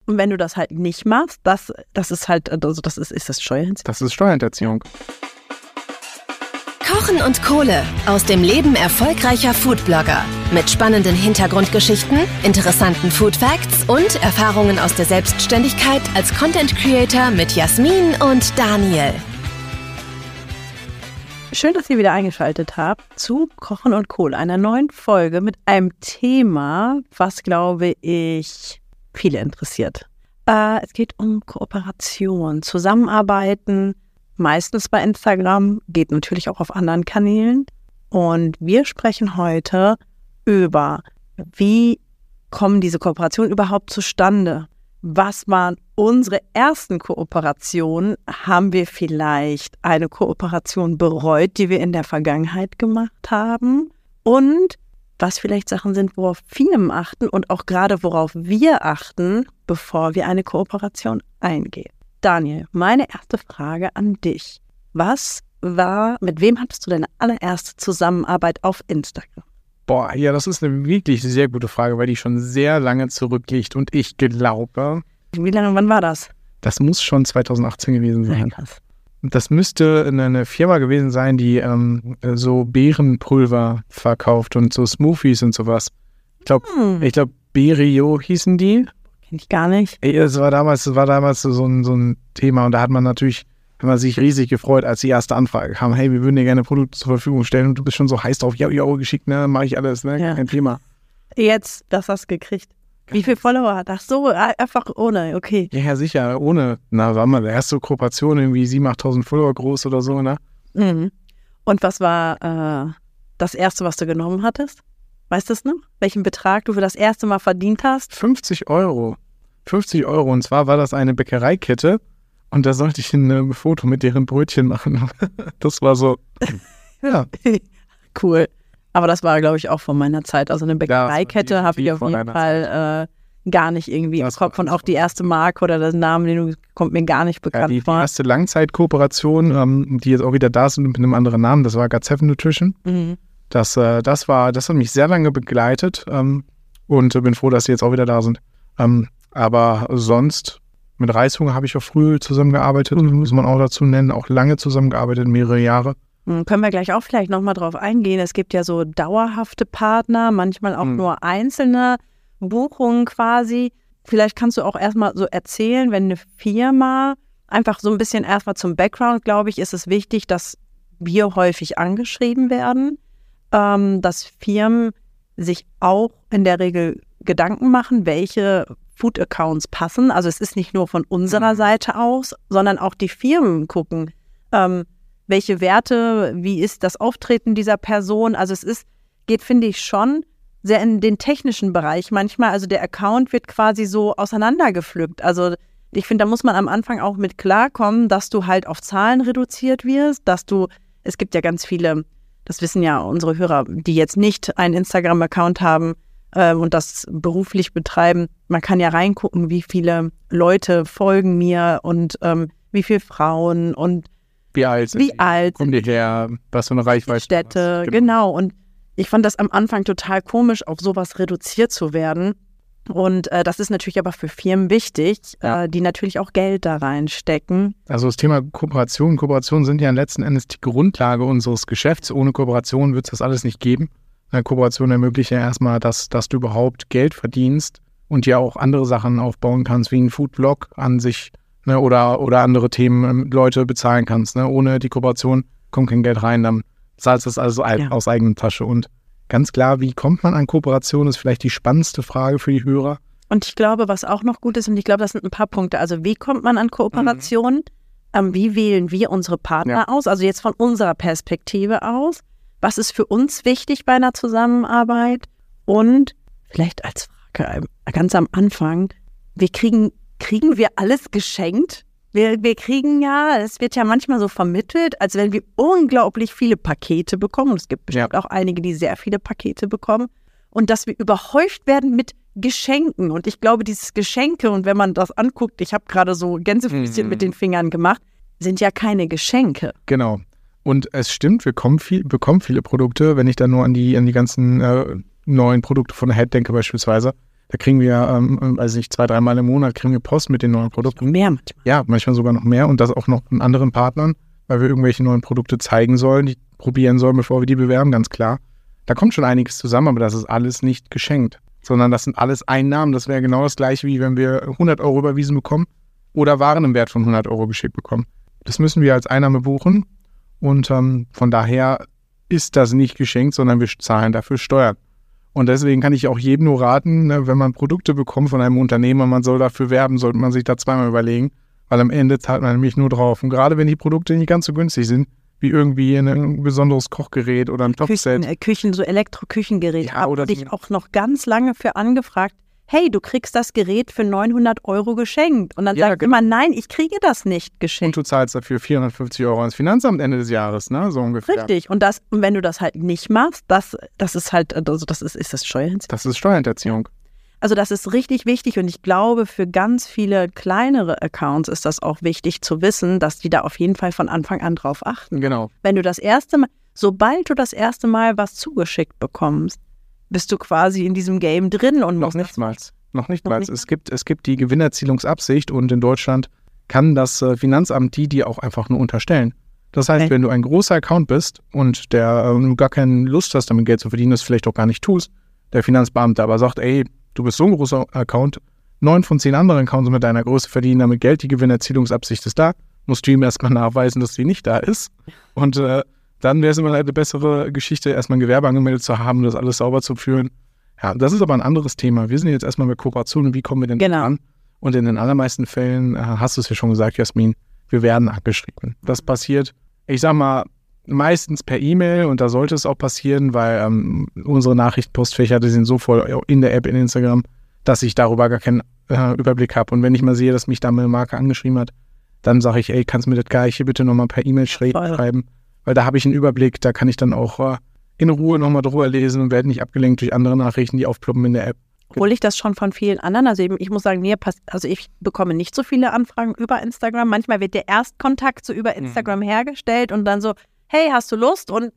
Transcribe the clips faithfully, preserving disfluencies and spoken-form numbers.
Und wenn du das halt nicht machst, das, das ist halt, also das ist, ist das Steuerhinterziehung? Das ist Steuerhinterziehung. Kochen und Kohle aus dem Leben erfolgreicher Foodblogger. Mit spannenden Hintergrundgeschichten, interessanten Foodfacts und Erfahrungen aus der Selbstständigkeit als Content Creator mit Jasmin und Daniel. Schön, dass ihr wieder eingeschaltet habt zu Kochen und Kohle, einer neuen Folge mit einem Thema, was, glaube ich, viele interessiert. Äh, es geht um Kooperation, Zusammenarbeiten, meistens bei Instagram, geht natürlich auch auf anderen Kanälen. Und wir sprechen heute über, wie kommen diese Kooperationen überhaupt zustande? Was waren unsere ersten Kooperationen? Haben wir vielleicht eine Kooperation bereut, die wir in der Vergangenheit gemacht haben? Und was vielleicht Sachen sind, worauf Firmen achten und auch gerade worauf wir achten, bevor wir eine Kooperation eingehen. Daniel, meine erste Frage an dich. Was war, mit wem hattest du deine allererste Zusammenarbeit auf Instagram? Boah, ja, das ist eine wirklich sehr gute Frage, weil die schon sehr lange zurückliegt und ich glaube... Wie lange, wann war das? Das muss schon zwanzig achtzehn gewesen sein. Ja, krass. Das müsste eine Firma gewesen sein, die ähm, so Beerenpulver verkauft und so Smoothies und sowas. Ich glaube, hm. ich glaube, Berio hießen die. Kenn ich gar nicht. Ey, das war damals, das war damals so ein, so ein Thema und da hat man natürlich, hat man sich riesig gefreut, als die erste Anfrage kam. Hey, wir würden dir gerne Produkte zur Verfügung stellen und du bist schon so heiß drauf. Ja, ja, geschickt, ne, mache ich alles, ne, ja. Kein Thema. Jetzt, das hast du gekriegt. Wie viele Follower hat das? So, einfach ohne, okay. Ja, ja, sicher, ohne. Na, war mal, erste Kooperation irgendwie siebentausend, achttausend Follower groß oder so, ne? Mhm. Und was war äh, das erste, was du genommen hattest? Weißt du es noch? Welchen Betrag du für das erste Mal verdient hast? fünfzig Euro. fünfzig Euro. Und zwar war das eine Bäckereikette und da sollte ich ein äh, Foto mit deren Brötchen machen. Das war so, ja. Cool. Aber das war, glaube ich, auch von meiner Zeit. Also eine Bäckereikette habe ich auf jeden Fall äh, gar nicht irgendwie im Kopf. Und auch die erste Marke oder der Name, den du, kommt mir gar nicht bekannt ja, die, vor. Die erste Langzeitkooperation, ähm, die jetzt auch wieder da sind mit einem anderen Namen, das war God Seven Nutrition. Mhm. Das, äh, das, war, das hat mich sehr lange begleitet ähm, und äh, bin froh, dass sie jetzt auch wieder da sind. Ähm, aber sonst, mit Reishunger habe ich auch früh zusammengearbeitet, mhm. muss man auch dazu nennen, auch lange zusammengearbeitet, mehrere Jahre. Können wir gleich auch vielleicht nochmal drauf eingehen. Es gibt ja so dauerhafte Partner, manchmal auch mhm. nur einzelne Buchungen quasi. Vielleicht kannst du auch erstmal so erzählen, wenn eine Firma, einfach so ein bisschen erstmal zum Background, glaube ich, ist es wichtig, dass wir häufig angeschrieben werden, ähm, dass Firmen sich auch in der Regel Gedanken machen, welche Food-Accounts passen. Also es ist nicht nur von unserer Seite aus, sondern auch die Firmen gucken, ähm, welche Werte, wie ist das Auftreten dieser Person. Also es ist, geht, finde ich, schon sehr in den technischen Bereich manchmal. Also der Account wird quasi so auseinandergepflückt. Also ich finde, da muss man am Anfang auch mit klarkommen, dass du halt auf Zahlen reduziert wirst, dass du, es gibt ja ganz viele, das wissen ja unsere Hörer, die jetzt nicht einen Instagram-Account haben äh, und das beruflich betreiben. Man kann ja reingucken, wie viele Leute folgen mir und ähm, wie viele Frauen und Wie alt sind Wie die? alt Kommen die her? Was für eine Reichweite? Städte, genau. genau. Und ich fand das am Anfang total komisch, auf sowas reduziert zu werden. Und äh, das ist natürlich aber für Firmen wichtig, ja. äh, die natürlich auch Geld da reinstecken. Also das Thema Kooperation. Kooperationen sind ja letzten Endes die Grundlage unseres Geschäfts. Ohne Kooperation wird es das alles nicht geben. Eine Kooperation ermöglicht ja erstmal, dass, dass du überhaupt Geld verdienst und ja auch andere Sachen aufbauen kannst, wie ein Foodblog an sich. Ne, oder, oder andere Themen ähm, Leute bezahlen kannst. Ne? Ohne die Kooperation kommt kein Geld rein, dann zahlst du es also ja. aus eigener Tasche. Und ganz klar, wie kommt man an Kooperation, ist vielleicht die spannendste Frage für die Hörer. Und ich glaube, was auch noch gut ist, und ich glaube, das sind ein paar Punkte, also wie kommt man an Kooperation? Mhm. Ähm, wie wählen wir unsere Partner ja. aus? Also jetzt von unserer Perspektive aus. Was ist für uns wichtig bei einer Zusammenarbeit? Und vielleicht als Frage ganz am Anfang, wir kriegen Kriegen wir alles geschenkt? Wir, wir kriegen ja, es wird ja manchmal so vermittelt, als wenn wir unglaublich viele Pakete bekommen. Und es gibt bestimmt ja. auch einige, die sehr viele Pakete bekommen. Und dass wir überhäuft werden mit Geschenken. Und ich glaube, dieses Geschenke, und wenn man das anguckt, ich habe gerade so Gänsefüßchen mhm. mit den Fingern gemacht, sind ja keine Geschenke. Genau. Und es stimmt, wir bekommen, viel, bekommen viele Produkte, wenn ich da nur an die, an die ganzen äh, neuen Produkte von Head denke beispielsweise. Da kriegen wir, ähm, also nicht zwei, dreimal im Monat, kriegen wir Post mit den neuen Produkten. Mehr manchmal. Ja, manchmal sogar noch mehr und das auch noch von anderen Partnern, weil wir irgendwelche neuen Produkte zeigen sollen, die probieren sollen, bevor wir die bewerben, ganz klar. Da kommt schon einiges zusammen, aber das ist alles nicht geschenkt, sondern das sind alles Einnahmen. Das wäre genau das Gleiche, wie wenn wir hundert Euro überwiesen bekommen oder Waren im Wert von hundert Euro geschickt bekommen. Das müssen wir als Einnahme buchen und ähm, von daher ist das nicht geschenkt, sondern wir zahlen dafür Steuern. Und deswegen kann ich auch jedem nur raten, ne, wenn man Produkte bekommt von einem Unternehmer, man soll dafür werben, sollte man sich da zweimal überlegen, weil am Ende zahlt man nämlich nur drauf. Und gerade wenn die Produkte nicht ganz so günstig sind, wie irgendwie ein besonderes Kochgerät oder ein Topfset. Küchen, Küchen, so Elektroküchengerät. Ja, oder habe dich auch noch ganz lange für angefragt, hey, du kriegst das Gerät für neunhundert Euro geschenkt. Und dann Ja, sagt genau. immer, nein, ich kriege das nicht Und geschenkt. du zahlst dafür vierhundertfünfzig Euro ans Finanzamt Ende des Jahres, ne? So ungefähr. Richtig. Und das, und wenn du das halt nicht machst, das, das ist halt, also das ist, ist das Steuerhinterziehung? Das ist Steuerhinterziehung. Also das ist richtig wichtig und ich glaube, für ganz viele kleinere Accounts ist das auch wichtig zu wissen, dass die da auf jeden Fall von Anfang an drauf achten. Genau. Wenn du das erste Mal, sobald du das erste Mal was zugeschickt bekommst, bist du quasi in diesem Game drin und Noch musst nicht mal. Noch nicht Noch mal. nicht Es gibt, es gibt die Gewinnerzielungsabsicht und in Deutschland kann das äh, Finanzamt die dir auch einfach nur unterstellen. Das heißt, Okay. wenn du ein großer Account bist und der äh, du gar keine Lust hast, damit Geld zu verdienen, das vielleicht auch gar nicht tust, der Finanzbeamte aber sagt, ey, du bist so ein großer Account, neun von zehn anderen Accounts mit deiner Größe verdienen damit Geld, die Gewinnerzielungsabsicht ist da, musst du ihm erstmal nachweisen, dass die nicht da ist. Und äh, dann wäre es immer eine bessere Geschichte, erstmal ein Gewerbe angemeldet zu haben, das alles sauber zu führen. Ja, das ist aber ein anderes Thema. Wir sind jetzt erstmal bei Kooperationen. Wie kommen wir denn Genau. da an? Und in den allermeisten Fällen, äh, hast du es ja schon gesagt, Jasmin, wir werden angeschrieben. Das passiert, ich sag mal, meistens per E-Mail und da sollte es auch passieren, weil ähm, unsere Nachrichtenpostfächer, die sind so voll in der App, in Instagram, dass ich darüber gar keinen äh, Überblick habe. Und wenn ich mal sehe, dass mich da eine Marke angeschrieben hat, dann sage ich, ey, kannst du mir das Gleiche bitte nochmal per E-Mail schrei- Voll. schreiben? Weil da habe ich einen Überblick, da kann ich dann auch äh, in Ruhe nochmal drüber lesen und werde nicht abgelenkt durch andere Nachrichten, die aufploppen in der App. Obwohl ich das schon von vielen anderen, also eben, ich muss sagen, mir passt, also ich bekomme nicht so viele Anfragen über Instagram. Manchmal wird der Erstkontakt so über Instagram hergestellt und dann so, hey, hast du Lust und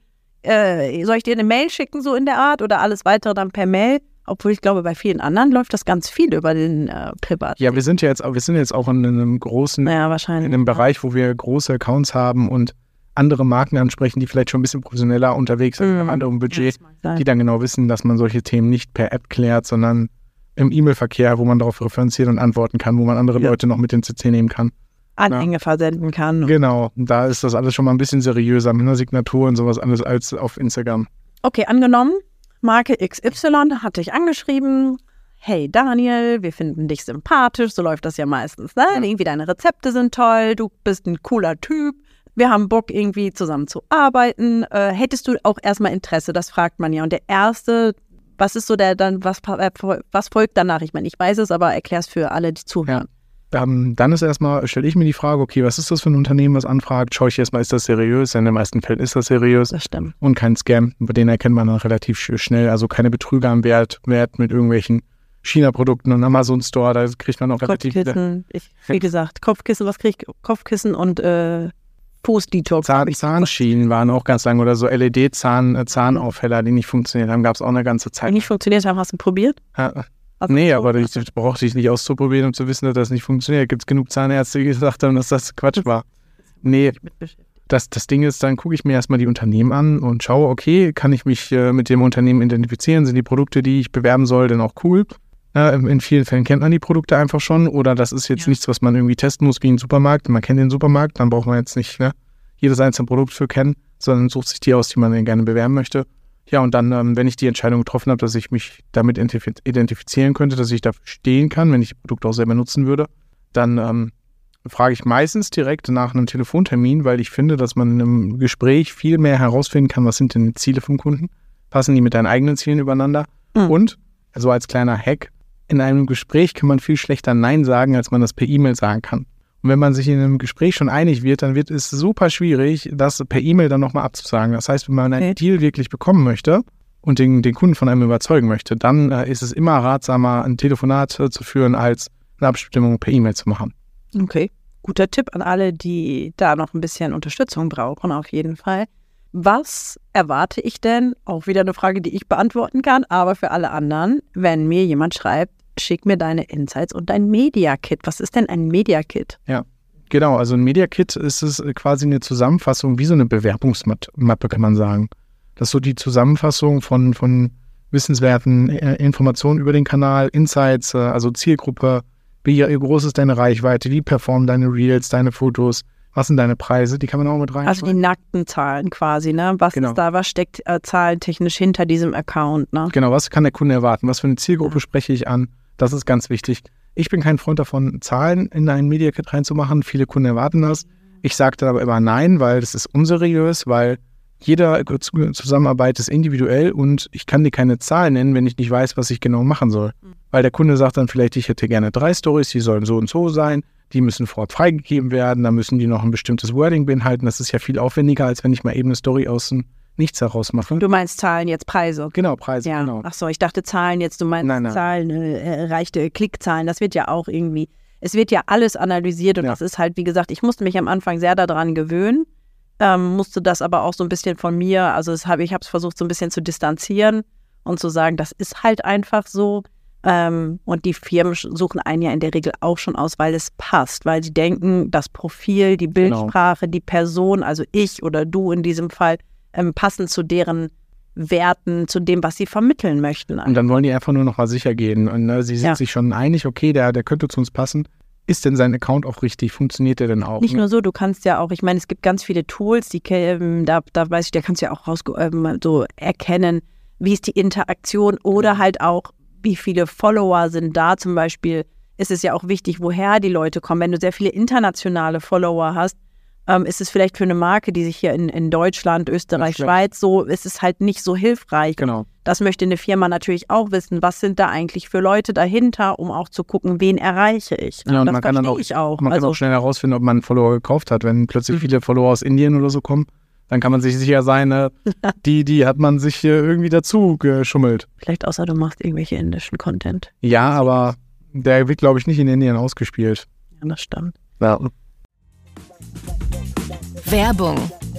äh, soll ich dir eine Mail schicken, so in der Art oder alles weitere dann per Mail? Obwohl ich glaube, bei vielen anderen läuft das ganz viel über den äh, Privat. Ja, wir sind ja jetzt, wir sind jetzt auch in einem großen, Naja, wahrscheinlich. in einem Bereich, wo wir große Accounts haben und andere Marken ansprechen, die vielleicht schon ein bisschen professioneller unterwegs sind, mit einem anderen Budget, die dann genau wissen, dass man solche Themen nicht per App klärt, sondern im E-Mail-Verkehr, wo man darauf referenzieren und antworten kann, wo man andere Ja. Leute noch mit ins C C nehmen kann. Anhänge versenden kann. Genau, da ist das alles schon mal ein bisschen seriöser, mit einer Signatur und sowas alles als auf Instagram. Okay, angenommen, Marke X Y hat dich angeschrieben. Hey Daniel, wir finden dich sympathisch, so läuft das ja meistens, ne? Ja. Irgendwie deine Rezepte sind toll, du bist ein cooler Typ, wir haben Bock irgendwie zusammen zu arbeiten. Äh, hättest du auch erstmal Interesse, das fragt man ja. Und der erste, was ist so der dann, was, was folgt danach? Ich meine, ich weiß es, aber erklär's für alle, die zuhören. Ähm, dann ist erstmal, stelle ich mir die Frage, okay, was ist das für ein Unternehmen, was anfragt? Schaue ich erstmal, ist das seriös? In den meisten Fällen ist das seriös. Das stimmt. Und kein Scam. Bei denen erkennt man dann relativ sch- schnell, also keine Betrüger am Wert, Wert mit irgendwelchen China-Produkten und Amazon-Store, da kriegt man auch relativ viele Kopfkissen, ich, wie gesagt, Kopfkissen, was krieg ich? Kopfkissen und äh, Fußdetox. Zahn, Zahnschienen waren auch ganz lang oder so L E D-Zahn, äh, Zahnaufheller, die nicht funktioniert haben, gab es auch eine ganze Die Zeit. nicht funktioniert haben, hast du probiert? Ja. Hast Nee, du aber das, das brauchte ich nicht auszuprobieren, um zu wissen, dass das nicht funktioniert. Gibt es genug Zahnärzte, die gesagt haben, dass das Quatsch war. Nee, mit beschäftigt. das, das Ding ist, dann gucke ich mir erstmal die Unternehmen an und schaue, okay, kann ich mich äh, mit dem Unternehmen identifizieren? Sind die Produkte, die ich bewerben soll, denn auch cool? Ja, in, in vielen Fällen kennt man die Produkte einfach schon oder das ist jetzt Ja. nichts, was man irgendwie testen muss wie ein Supermarkt. Man kennt den Supermarkt, dann braucht man jetzt nicht ne, jedes einzelne Produkt für kennen, sondern sucht sich die aus, die man dann gerne bewerben möchte. Ja, und dann, ähm, wenn ich die Entscheidung getroffen habe, dass ich mich damit identif- identifizieren könnte, dass ich dafür stehen kann, wenn ich die Produkte auch selber nutzen würde, dann ähm, frage ich meistens direkt nach einem Telefontermin, weil ich finde, dass man in einem Gespräch viel mehr herausfinden kann, was sind denn die Ziele vom Kunden, passen die mit deinen eigenen Zielen übereinander Mhm. und, also als kleiner Hack, in einem Gespräch kann man viel schlechter Nein sagen, als man das per E-Mail sagen kann. Und wenn man sich in einem Gespräch schon einig wird, dann wird es super schwierig, das per E-Mail dann nochmal abzusagen. Das heißt, wenn man einen Okay. Deal wirklich bekommen möchte und den, den Kunden von einem überzeugen möchte, dann äh, ist es immer ratsamer, ein Telefonat äh, zu führen, als eine Abstimmung per E-Mail zu machen. Okay, guter Tipp an alle, die da noch ein bisschen Unterstützung brauchen, auf jeden Fall. Was erwarte ich denn, auch wieder eine Frage, die ich beantworten kann, aber für alle anderen, wenn mir jemand schreibt, schick mir deine Insights und dein Media-Kit. Was ist denn ein Media-Kit? Ja, genau. Also ein Media-Kit ist es quasi eine Zusammenfassung, wie so eine Bewerbungsmappe, kann man sagen. Das ist so die Zusammenfassung von, von wissenswerten äh, Informationen über den Kanal, Insights, äh, also Zielgruppe, wie groß ist deine Reichweite, wie performen deine Reels, deine Fotos, was sind deine Preise, die kann man auch mit rein. Also die nackten Zahlen quasi, ne? Was genau. ist da, was steckt äh, zahlentechnisch hinter diesem Account, ne? Genau, was kann der Kunde erwarten, was für eine Zielgruppe ja. spreche ich an, das ist ganz wichtig. Ich bin kein Freund davon, Zahlen in ein Media-Kit reinzumachen, viele Kunden erwarten das. Ich sage dann aber immer nein, weil das ist unseriös, weil jede Zusammenarbeit ist individuell und ich kann dir keine Zahlen nennen, wenn ich nicht weiß, was ich genau machen soll. Mhm. Weil der Kunde sagt dann vielleicht, ich hätte gerne drei Stories, die sollen so und so sein, die müssen vor Ort freigegeben werden, da müssen die noch ein bestimmtes Wording beinhalten. Das ist ja viel aufwendiger, als wenn ich mal eben eine Story aus dem Nichts heraus mache. Du meinst Zahlen jetzt, Preise? Genau, Preise, ja. genau. Ach so, ich dachte Zahlen jetzt, du meinst nein, nein. Zahlen, äh, erreichte Klickzahlen, das wird ja auch irgendwie, es wird ja alles analysiert und ja. das ist halt, wie gesagt, ich musste mich am Anfang sehr daran gewöhnen. Ähm, musste das aber auch so ein bisschen von mir, also das hab, ich habe es versucht so ein bisschen zu distanzieren und zu sagen, das ist halt einfach so. Ähm, und die Firmen suchen einen ja in der Regel auch schon aus, weil es passt, weil sie denken, das Profil, die Bildsprache, genau. die Person, also ich oder du in diesem Fall, ähm, passen zu deren Werten, zu dem, was sie vermitteln möchten. Und dann wollen die einfach nur noch mal sicher gehen. Und ne, sie sind ja. sich schon einig, okay, der, der könnte zu uns passen. Ist denn sein Account auch richtig? Funktioniert der denn auch? Nicht nur so, du kannst ja auch, ich meine, es gibt ganz viele Tools, die ähm, da, da weiß ich, da kannst du ja auch raus, ähm, so erkennen, wie ist die Interaktion oder halt auch, wie viele Follower sind da. Zum Beispiel ist es ja auch wichtig, woher die Leute kommen. Wenn du sehr viele internationale Follower hast, ähm, ist es vielleicht für eine Marke, die sich hier in, in Deutschland, Österreich, Schweiz, so ist es halt nicht so hilfreich. Genau. Das möchte eine Firma natürlich auch wissen. Was sind da eigentlich für Leute dahinter, um auch zu gucken, wen erreiche ich? Ja, und das man kann dann auch, ich auch. Man also, kann auch schnell herausfinden, ob man einen Follower gekauft hat. Wenn plötzlich viele Follower aus Indien oder so kommen, dann kann man sich sicher sein, ne, die, die hat man sich irgendwie dazu geschummelt. Vielleicht außer du machst irgendwelche indischen Content. Ja, aber der wird, glaube ich, nicht in Indien ausgespielt. Ja, das stimmt. Ja. Werbung.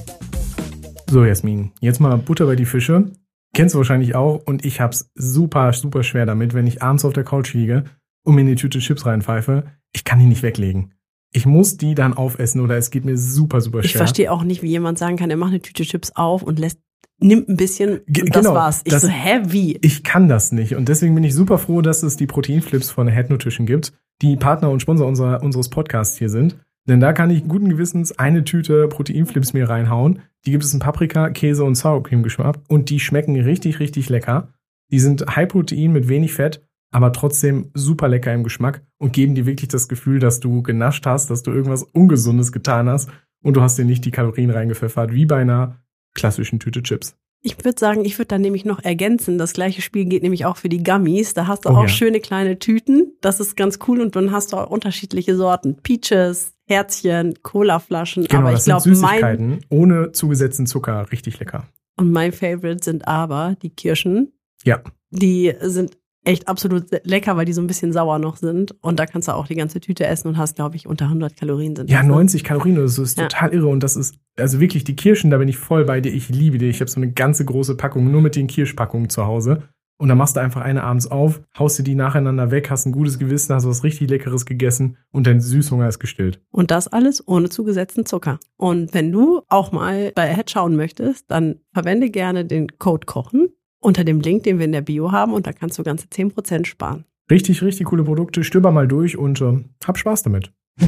So, Jasmin, jetzt mal Butter bei die Fische. Kennst du wahrscheinlich auch und ich hab's super, super schwer damit, wenn ich abends auf der Couch liege und mir in die Tüte Chips reinpfeife. Ich kann die nicht weglegen. Ich muss die dann aufessen oder es geht mir super, super schwer. Ich verstehe auch nicht, wie jemand sagen kann, er macht eine Tüte Chips auf und lässt, nimmt ein bisschen und G- das genau, war's. Ich das, so, hä, wie? Ich kann das nicht und deswegen bin ich super froh, dass es die Proteinflips von Head Nutrition gibt, die Partner und Sponsor unserer, unseres Podcasts hier sind. Denn da kann ich guten Gewissens eine Tüte Proteinflips mir reinhauen. Die gibt es in Paprika, Käse und Sour Cream Geschmack und die schmecken richtig, richtig lecker. Die sind High Protein mit wenig Fett, aber trotzdem super lecker im Geschmack und geben dir wirklich das Gefühl, dass du genascht hast, dass du irgendwas Ungesundes getan hast und du hast dir nicht die Kalorien reingepfeffert, wie bei einer klassischen Tüte Chips. Ich würde sagen, ich würde dann nämlich noch ergänzen, das gleiche Spiel geht nämlich auch für die Gummies. Da hast du Oh auch ja. schöne kleine Tüten, das ist ganz cool und dann hast du auch unterschiedliche Sorten. Peaches, Herzchen, Colaflaschen. Genau, aber ich das sind glaube, mein, Süßigkeiten ohne zugesetzten Zucker, richtig lecker. und mein Favorite sind aber die Kirschen. Ja. Die sind echt absolut lecker, weil die so ein bisschen sauer noch sind. Und da kannst du auch die ganze Tüte essen und hast, glaube ich, unter hundert Kalorien sind. Ja, das, ne? neunzig Kalorien, das ist Ja. total irre. Und das ist, also wirklich, die Kirschen, da bin ich voll bei dir. Ich liebe die. Ich habe so eine ganze große Packung, nur mit den Kirschpackungen zu Hause. Und dann machst du einfach eine abends auf, haust dir die nacheinander weg, hast ein gutes Gewissen, hast was richtig Leckeres gegessen und dein Süßhunger ist gestillt. Und das alles ohne zugesetzten Zucker. Und wenn du auch mal bei Ahead schauen möchtest, dann verwende gerne den Code KOCHEN unter dem Link, den wir in der Bio haben. Und da kannst du ganze zehn Prozent sparen. Richtig, richtig coole Produkte. Stöber mal durch und äh, hab Spaß damit.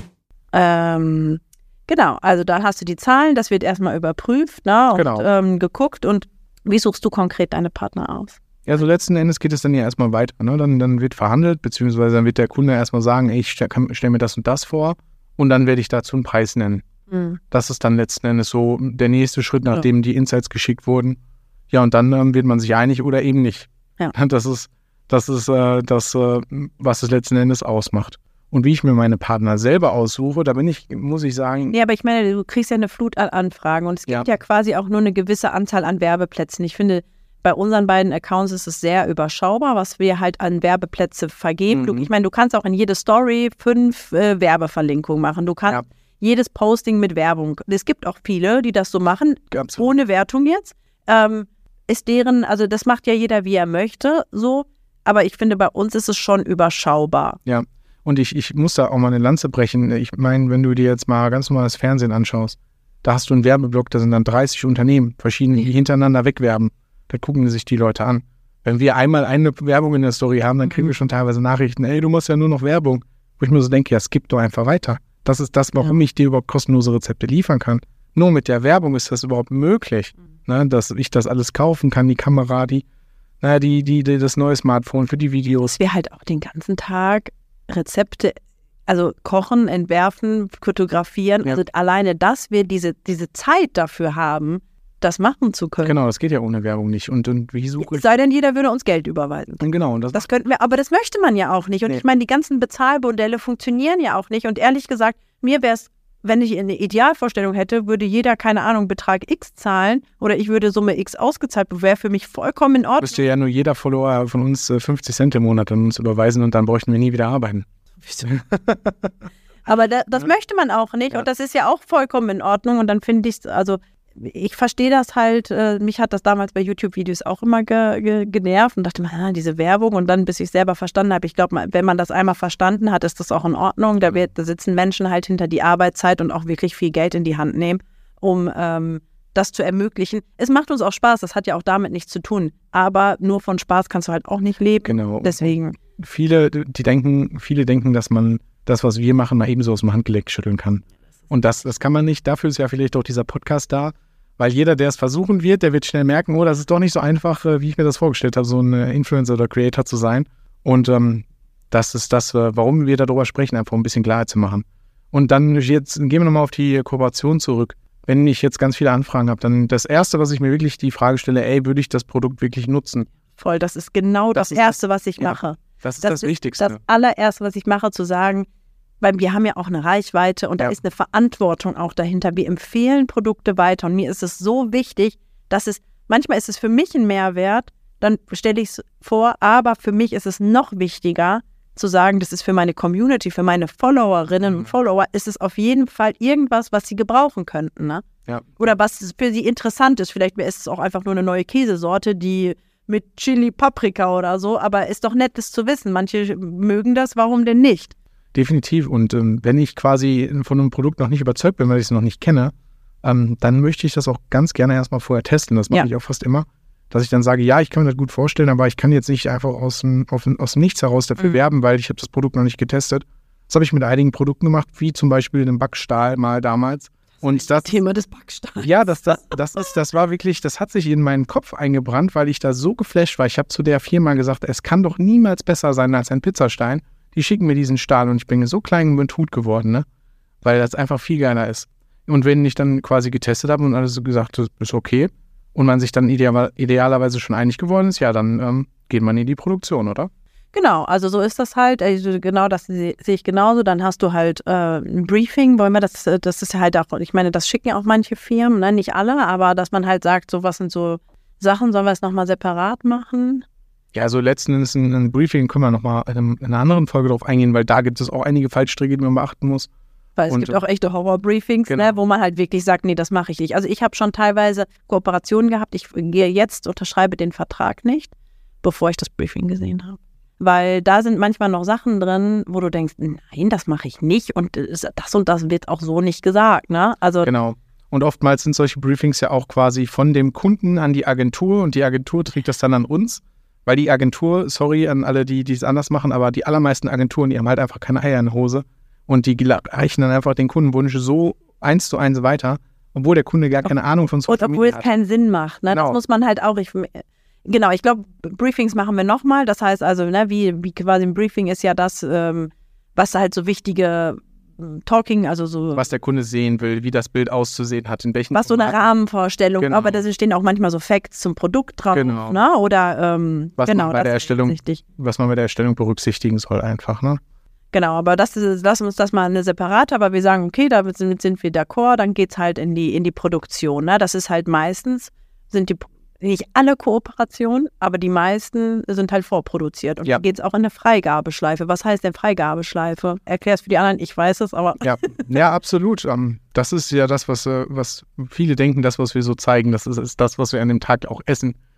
Ähm, genau, also dann hast du die Zahlen, das wird erstmal überprüft, ne, und Genau. ähm, geguckt. Und wie suchst du konkret deine Partner aus? Ja, so letzten Endes geht es dann ja erstmal weiter. Ne? Dann, dann wird verhandelt, beziehungsweise dann wird der Kunde erstmal sagen, ey, ich stelle stell mir das und das vor und dann werde ich dazu einen Preis nennen. Mhm. Das ist dann letzten Endes so der nächste Schritt, Ja. nachdem die Insights geschickt wurden. Ja, und dann ähm, wird man sich einig oder eben nicht. Ja. Das ist, das, ist äh, das, äh, was es letzten Endes ausmacht. Und wie ich mir meine Partner selber aussuche, da bin ich, muss ich sagen, Nee, aber ich meine, du kriegst ja eine Flut an Anfragen und es gibt Ja. ja quasi auch nur eine gewisse Anzahl an Werbeplätzen. Ich finde, bei unseren beiden Accounts ist es sehr überschaubar, was wir halt an Werbeplätze vergeben. Mhm. Du, ich meine, du kannst auch in jede Story fünf äh, Werbeverlinkungen machen. Du kannst Ja. jedes Posting mit Werbung. Es gibt auch viele, die das so machen, Absolut. ohne Wertung jetzt. Ähm, ist deren, also das macht ja jeder, wie er möchte, so. aber ich finde, bei uns ist es schon überschaubar. Ja, und ich, ich muss da auch mal eine Lanze brechen. Ich meine, wenn du dir jetzt mal ganz normales Fernsehen anschaust, da hast du einen Werbeblock, da sind dann dreißig Unternehmen, verschiedene, die hintereinander wegwerben. Da gucken sich die Leute an. Wenn wir einmal eine Werbung in der Story haben, dann kriegen wir schon teilweise Nachrichten, ey, du machst ja nur noch Werbung. Wo ich mir so denke, ja, skip doch einfach weiter. Das ist das, warum ja. ich dir überhaupt kostenlose Rezepte liefern kann. Nur mit der Werbung ist das überhaupt möglich, mhm. ne, dass ich das alles kaufen kann, die Kamera, die, naja, die, die, die, das neue Smartphone für die Videos. Dass wir halt auch den ganzen Tag Rezepte, also kochen, entwerfen, fotografieren. Ja. Also alleine, dass wir diese, diese Zeit dafür haben, das machen zu können. Genau, das geht ja ohne Werbung nicht. Und, und wie suche ich? Es sei denn, jeder würde uns Geld überweisen. Genau. Und das, das könnten wir, aber das möchte man ja auch nicht. Und nee. ich meine, die ganzen Bezahlmodelle funktionieren ja auch nicht. Und ehrlich gesagt, mir wäre es, wenn ich eine Idealvorstellung hätte, würde jeder, keine Ahnung, Betrag X zahlen oder ich würde Summe X ausgezahlt, wäre für mich vollkommen in Ordnung. Müsste ja nur jeder Follower von uns fünfzig Cent im Monat an uns überweisen und dann bräuchten wir nie wieder arbeiten. Aber da, das möchte man auch nicht ja. und das ist ja auch vollkommen in Ordnung und dann finde ich es, also ich verstehe das halt, äh, mich hat das damals bei YouTube-Videos auch immer ge, ge, genervt und dachte mir, ah, diese Werbung und dann, bis ich es selber verstanden habe, ich glaube, wenn man das einmal verstanden hat, ist das auch in Ordnung, da, wird, da sitzen Menschen halt hinter die Arbeitszeit und auch wirklich viel Geld in die Hand nehmen, um ähm, das zu ermöglichen. Es macht uns auch Spaß, das hat ja auch damit nichts zu tun, aber nur von Spaß kannst du halt auch nicht leben, genau. Deswegen. Viele, die denken, viele denken, dass man das, was wir machen, mal ebenso aus dem Handgelenk schütteln kann. Und das, das kann man nicht. Dafür ist ja vielleicht auch dieser Podcast da, weil jeder, der es versuchen wird, der wird schnell merken, oh, das ist doch nicht so einfach, wie ich mir das vorgestellt habe, so ein Influencer oder Creator zu sein. Und ähm, das ist das, warum wir darüber sprechen, einfach ein bisschen Klarheit zu machen. Und dann jetzt gehen wir nochmal auf die Kooperation zurück. Wenn ich jetzt ganz viele Anfragen habe, dann das Erste, was ich mir wirklich die Frage stelle, ey, würde ich das Produkt wirklich nutzen? Voll, das ist genau das, das Erste, was ich ja, mache. Das ist das, das ist Wichtigste. Das allererste, was ich mache, zu sagen, weil wir haben ja auch eine Reichweite und ja. da ist eine Verantwortung auch dahinter. Wir empfehlen Produkte weiter und mir ist es so wichtig, dass es, manchmal ist es für mich ein Mehrwert, dann stelle ich es vor, aber für mich ist es noch wichtiger zu sagen, das ist für meine Community, für meine Followerinnen mhm. und Follower, ist es auf jeden Fall irgendwas, was sie gebrauchen könnten, ne? Ja. Oder was für sie interessant ist. Vielleicht ist es auch einfach nur eine neue Käsesorte, die mit Chili, Paprika oder so, aber ist doch nett, das zu wissen. Manche mögen das, warum denn nicht? Definitiv. Und ähm, wenn ich quasi von einem Produkt noch nicht überzeugt bin, weil ich es noch nicht kenne, ähm, dann möchte ich das auch ganz gerne erstmal vorher testen. Das mache ja. ich auch fast immer. Dass ich dann sage, ja, ich kann mir das gut vorstellen, aber ich kann jetzt nicht einfach aus dem, auf, aus dem Nichts heraus dafür mhm. werben, weil ich habe das Produkt noch nicht getestet. Das habe ich mit einigen Produkten gemacht, wie zum Beispiel dem Backstahl mal damals. Und das, das Thema des Backstahls. Ja, das, das, das, ist, das war wirklich, das hat sich in meinen Kopf eingebrannt, weil ich da so geflasht war. Ich habe zu der Firma gesagt, es kann doch niemals besser sein als ein Pizzastein. Die schicken mir diesen Stahl und ich bin so klein mit Hut geworden, ne? Weil das einfach viel geiler ist. Und wenn ich dann quasi getestet habe und alles so gesagt, das ist okay, und man sich dann ideal, idealerweise schon einig geworden ist, ja, dann ähm, geht man in die Produktion, oder? Genau, also so ist das halt, also genau, das sehe ich genauso, dann hast du halt äh, ein Briefing, wollen wir das, das ist halt auch, ich meine, das schicken ja auch manche Firmen, ne? Nicht alle, aber dass man halt sagt, so was sind so Sachen, sollen wir es nochmal separat machen? Ja, also letzten Endes ein, ein Briefing können wir nochmal in einer anderen Folge drauf eingehen, weil da gibt es auch einige Fallstricke, die man beachten muss. Weil es und, gibt auch echte Horror-Briefings, genau. ne, wo man halt wirklich sagt, nee, das mache ich nicht. Also ich habe schon teilweise Kooperationen gehabt, ich gehe jetzt, unterschreibe den Vertrag nicht, bevor ich das Briefing gesehen habe. Weil da sind manchmal noch Sachen drin, wo du denkst, nein, das mache ich nicht und das und das wird auch so nicht gesagt, ne? Also genau. Und oftmals sind solche Briefings ja auch quasi von dem Kunden an die Agentur und die Agentur trägt das dann an uns, weil die Agentur, sorry an alle, die es anders machen, aber die allermeisten Agenturen, die haben halt einfach keine Eier in der Hose und die reichen dann einfach den Kundenwunsch so eins zu eins weiter, obwohl der Kunde gar keine Ahnung von Social Media hat. Und obwohl es keinen Sinn macht, ne? Genau. Das muss man halt auch, ich, genau, ich glaube, Briefings machen wir nochmal, das heißt also, ne, wie, wie quasi ein Briefing ist ja das, ähm, was halt so wichtige Talking, also so. Was der Kunde sehen will, wie das Bild auszusehen hat, in welchen Was Formaten. So eine Rahmenvorstellung, genau. Aber da stehen auch manchmal so Facts zum Produkt drauf, genau. ne? Oder, ähm, was genau, man bei das der Erstellung, ist was man bei der Erstellung berücksichtigen soll einfach, ne? Genau, aber das ist, lassen uns das mal eine separate, aber wir sagen, okay, damit sind, sind wir d'accord, dann geht's halt in die, in die Produktion, ne? Das ist halt meistens, sind die nicht alle Kooperationen, aber die meisten sind halt vorproduziert. Und ja. Dann geht es auch in eine Freigabeschleife. Was heißt denn Freigabeschleife? Erklär es für die anderen, ich weiß es, aber... Ja, ja absolut. Das ist ja das, was, was viele denken, das, was wir so zeigen, das ist, ist das, was wir an dem Tag auch essen.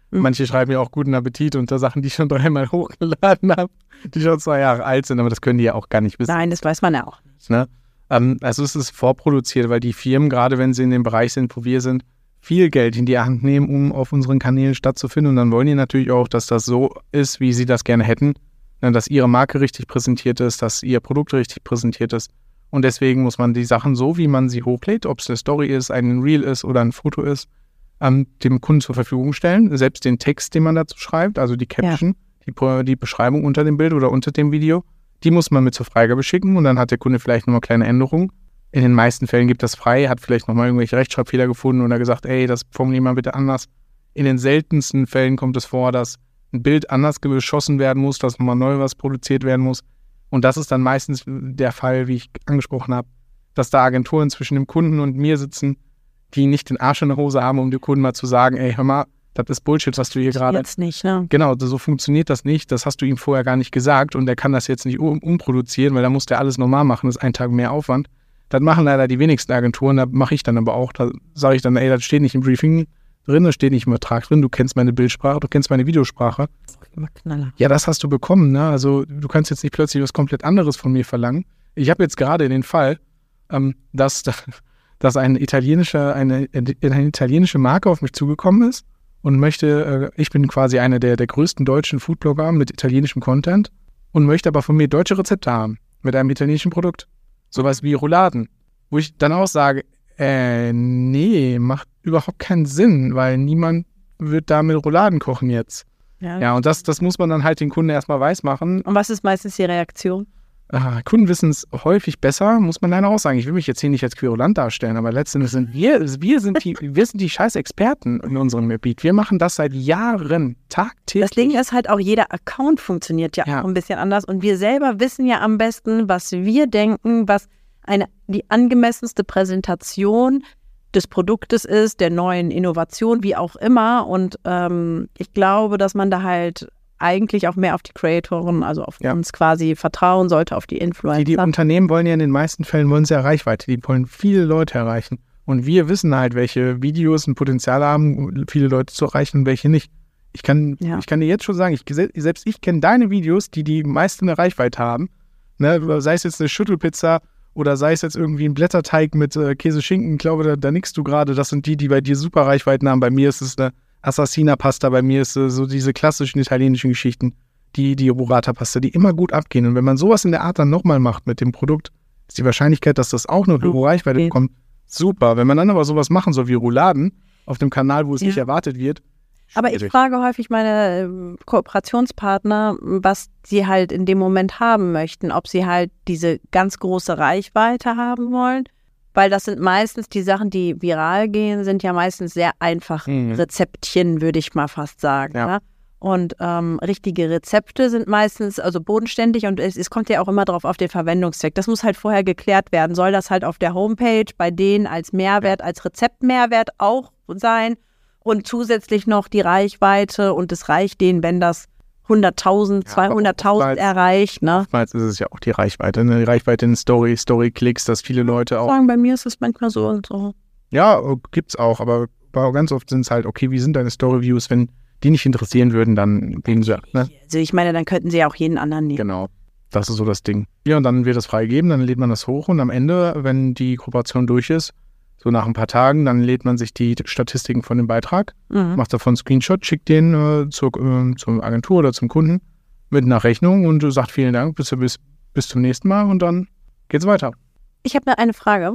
Mhm. Manche schreiben ja auch guten Appetit unter Sachen, die ich schon dreimal hochgeladen habe, die schon zwei Jahre alt sind, aber das können die ja auch gar nicht wissen. Nein, das weiß man ja auch nicht. Ne? Ähm, also es ist vorproduziert, weil die Firmen, gerade wenn sie in dem Bereich sind, wo wir sind, viel Geld in die Hand nehmen, um auf unseren Kanälen stattzufinden. Und dann wollen die natürlich auch, dass das so ist, wie sie das gerne hätten. Ne? Dass ihre Marke richtig präsentiert ist, dass ihr Produkt richtig präsentiert ist. Und deswegen muss man die Sachen so, wie man sie hochlädt, ob es eine Story ist, ein Reel ist oder ein Foto ist, ähm, dem Kunden zur Verfügung stellen. Selbst den Text, den man dazu schreibt, also die Caption, ja. die, die Beschreibung unter dem Bild oder unter dem Video, die muss man mit zur Freigabe schicken und dann hat der Kunde vielleicht nochmal kleine Änderungen. In den meisten Fällen gibt das frei, hat vielleicht nochmal irgendwelche Rechtschreibfehler gefunden oder gesagt, ey, das formulier mal bitte anders. In den seltensten Fällen kommt es vor, dass ein Bild anders geschossen werden muss, dass nochmal neu was produziert werden muss. Und das ist dann meistens der Fall, wie ich angesprochen habe, dass da Agenturen zwischen dem Kunden und mir sitzen, die nicht den Arsch in der Hose haben, um dem Kunden mal zu sagen, ey, hör mal, das ist Bullshit, was du hier gerade... Jetzt nicht, ne? Genau, so funktioniert das nicht. Das hast du ihm vorher gar nicht gesagt und der kann das jetzt nicht um, umproduzieren, weil da muss der alles normal machen. Das ist ein Tag mehr Aufwand. Das machen leider die wenigsten Agenturen, da mache ich dann aber auch. Da sage ich dann, ey, das steht nicht im Briefing drin, das steht nicht im Vertrag drin, du kennst meine Bildsprache, du kennst meine Videosprache. Das ist immer Knaller. Ja, das hast du bekommen, ne? Also du kannst jetzt nicht plötzlich was komplett anderes von mir verlangen. Ich habe jetzt gerade den Fall, ähm, dass, dass ein italienischer, eine, eine italienische Marke auf mich zugekommen ist und möchte, äh, ich bin quasi einer der, der größten deutschen Foodblogger mit italienischem Content und möchte aber von mir deutsche Rezepte haben mit einem italienischen Produkt. Sowas wie Rouladen, wo ich dann auch sage, äh, nee, macht überhaupt keinen Sinn, weil niemand wird da mit Rouladen kochen jetzt. Ja, ja und das, das muss man dann halt den Kunden erstmal weiß machen. Und was ist meistens die Reaktion? Ah, Kunden wissen es häufig besser, muss man leider auch sagen. Ich will mich jetzt hier nicht als Querulant darstellen, aber letztendlich sind wir, wir sind die, wir sind die scheiß Experten in unserem Gebiet. Wir machen das seit Jahren, tagtäglich. Das Ding ist halt auch, jeder Account funktioniert ja, ja auch ein bisschen anders und wir selber wissen ja am besten, was wir denken, was eine, die angemessenste Präsentation des Produktes ist, der neuen Innovation, wie auch immer. Und ähm, ich glaube, dass man da halt eigentlich auch mehr auf die Creatoren, also auf ja. uns quasi vertrauen sollte, auf die Influencer. Die, die Unternehmen wollen ja in den meisten Fällen wollen sie ja Reichweite, die wollen viele Leute erreichen. Und wir wissen halt, welche Videos ein Potenzial haben, viele Leute zu erreichen und welche nicht. Ich kann, ja. ich kann dir jetzt schon sagen, ich, selbst ich kenne deine Videos, die die meisten eine Reichweite haben. Ne, sei es jetzt eine Schüttelpizza oder sei es jetzt irgendwie ein Blätterteig mit äh, Käse-Schinken, ich glaube, da, da nickst du gerade. Das sind die, die bei dir super Reichweiten haben. Bei mir ist es eine Assassina-Pasta, bei mir ist es so diese klassischen italienischen Geschichten, die, die Burrata-Pasta, die immer gut abgehen. Und wenn man sowas in der Art dann nochmal macht mit dem Produkt, ist die Wahrscheinlichkeit, dass das auch noch eine hohe Reichweite okay. bekommt, super. Wenn man dann aber sowas machen soll wie Rouladen auf dem Kanal, wo es ja. nicht erwartet wird. Aber ich frage häufig meine Kooperationspartner, was sie halt in dem Moment haben möchten, ob sie halt diese ganz große Reichweite haben wollen, weil das sind meistens die Sachen, die viral gehen, sind ja meistens sehr einfach mhm. Rezeptchen, würde ich mal fast sagen. Ja. Ne? Und ähm, richtige Rezepte sind meistens also bodenständig und es, es kommt ja auch immer drauf auf den Verwendungszweck. Das muss halt vorher geklärt werden. Soll das halt auf der Homepage bei denen als Mehrwert, als Rezeptmehrwert auch sein? Und zusätzlich noch die Reichweite und es reicht denen, wenn das hunderttausend, ja, zweihunderttausend erreicht. Ne? Oftmals ist es ja auch die Reichweite, ne? Die Reichweite in Story, Story-Klicks, dass viele Leute auch... Sagen, bei mir ist es manchmal so und so. Ja, gibt's auch, aber ganz oft sind es halt, okay, wie sind deine Story-Views, wenn die nicht interessieren würden, dann gehen sie... Ne? Also ich meine, dann könnten sie ja auch jeden anderen nehmen. Genau, das ist so das Ding. Ja, und dann wird das freigegeben, dann lädt man das hoch und am Ende, wenn die Kooperation durch ist, so nach ein paar Tagen, dann lädt man sich die Statistiken von dem Beitrag, mhm. macht davon einen Screenshot, schickt den äh, zur, äh, zur Agentur oder zum Kunden mit einer Rechnung und sagt vielen Dank, bis, bis, bis zum nächsten Mal und dann geht's weiter. Ich habe eine Frage.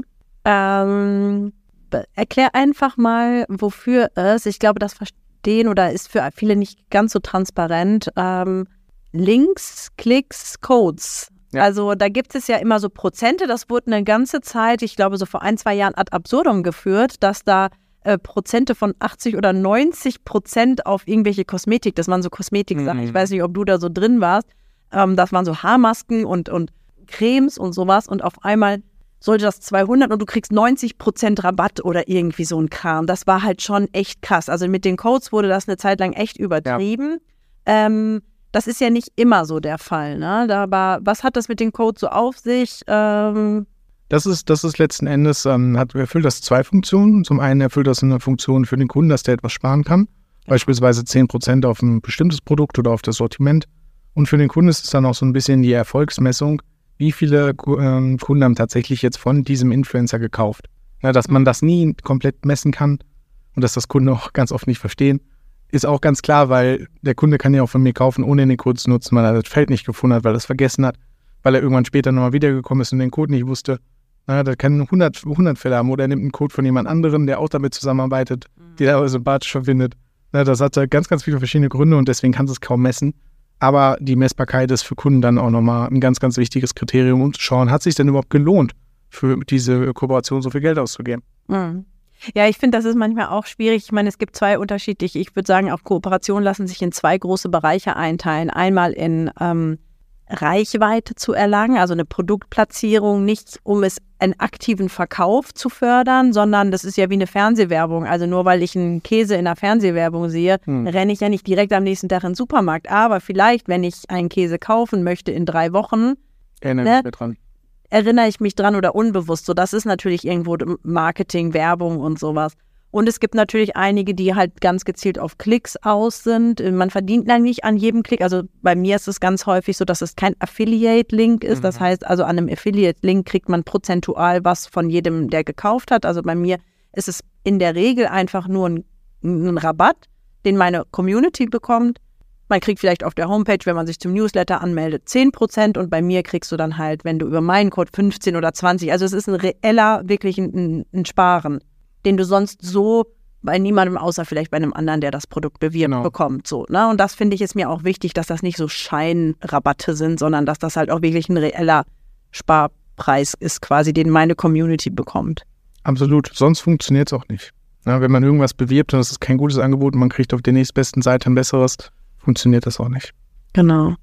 Ähm, erklär einfach mal, wofür es, ich glaube, das Verstehen oder ist für viele nicht ganz so transparent, ähm, Links, Klicks, Codes. Ja. Also da gibt es ja immer so Prozente, das wurde eine ganze Zeit, ich glaube so vor ein, zwei Jahren ad absurdum geführt, dass da äh, Prozente von achtzig oder neunzig Prozent auf irgendwelche Kosmetik, das waren so Kosmetik-Sachen, mhm. ich weiß nicht, ob du da so drin warst, ähm, das waren so Haarmasken und, und Cremes und sowas und auf einmal sollte das zweihundert und du kriegst neunzig Prozent Rabatt oder irgendwie so ein Kram. Das war halt schon echt krass. Also mit den Codes wurde das eine Zeit lang echt übertrieben. Ja. Ähm, Das ist ja nicht immer so der Fall, ne? Aber was hat das mit den Codes so auf sich? Ähm das ist, das ist letzten Endes, ähm, hat, erfüllt das zwei Funktionen. Zum einen erfüllt das eine Funktion für den Kunden, dass der etwas sparen kann. Beispielsweise zehn Prozent auf ein bestimmtes Produkt oder auf das Sortiment. Und für den Kunden ist es dann auch so ein bisschen die Erfolgsmessung, wie viele äh, Kunden haben tatsächlich jetzt von diesem Influencer gekauft. Ja, dass man das nie komplett messen kann und dass das Kunden auch ganz oft nicht verstehen, ist auch ganz klar, weil der Kunde kann ja auch von mir kaufen, ohne den Code zu nutzen, weil er das Feld nicht gefunden hat, weil er es vergessen hat, weil er irgendwann später nochmal wiedergekommen ist und den Code nicht wusste. Na, das kann hundert, hundert Fälle haben. Oder er nimmt einen Code von jemand anderem, der auch damit zusammenarbeitet, mhm. die er aber sympathisch verfindet. Na, das hat ganz, ganz viele verschiedene Gründe und deswegen kannst du es kaum messen. Aber die Messbarkeit ist für Kunden dann auch nochmal ein ganz, ganz wichtiges Kriterium, um zu schauen, hat es sich denn überhaupt gelohnt, für diese Kooperation so viel Geld auszugeben? Mhm. Ja, ich finde, das ist manchmal auch schwierig. Ich meine, es gibt zwei unterschiedliche, ich würde sagen, auch Kooperationen lassen sich in zwei große Bereiche einteilen. Einmal in ähm, Reichweite zu erlangen, also eine Produktplatzierung, nicht um es einen aktiven Verkauf zu fördern, sondern das ist ja wie eine Fernsehwerbung. Also nur weil ich einen Käse in der Fernsehwerbung sehe, hm. renne ich ja nicht direkt am nächsten Tag in den Supermarkt. Aber vielleicht, wenn ich einen Käse kaufen möchte in drei Wochen, erinnere ne, ich mich dran. erinnere ich mich dran oder unbewusst. So, das ist natürlich irgendwo Marketing, Werbung und sowas. Und es gibt natürlich einige, die halt ganz gezielt auf Klicks aus sind. Man verdient dann nicht an jedem Klick. Also bei mir ist es ganz häufig so, dass es kein Affiliate-Link ist. Mhm. Das heißt, also an einem Affiliate-Link kriegt man prozentual was von jedem, der gekauft hat. Also bei mir ist es in der Regel einfach nur ein, ein Rabatt, den meine Community bekommt. Man kriegt vielleicht auf der Homepage, wenn man sich zum Newsletter anmeldet, zehn Prozent und bei mir kriegst du dann halt, wenn du über meinen Code fünfzehn oder zwanzig, also es ist ein reeller, wirklich ein, ein Sparen, den du sonst so bei niemandem, außer vielleicht bei einem anderen, der das Produkt bewirbt, genau. bekommt. So, ne? Und das finde ich ist mir auch wichtig, dass das nicht so Scheinrabatte sind, sondern dass das halt auch wirklich ein reeller Sparpreis ist, quasi, den meine Community bekommt. Absolut, sonst funktioniert es auch nicht. Ja, wenn man irgendwas bewirbt und es ist kein gutes Angebot und man kriegt auf der nächstbesten Seite ein besseres, funktioniert das auch nicht. Genau.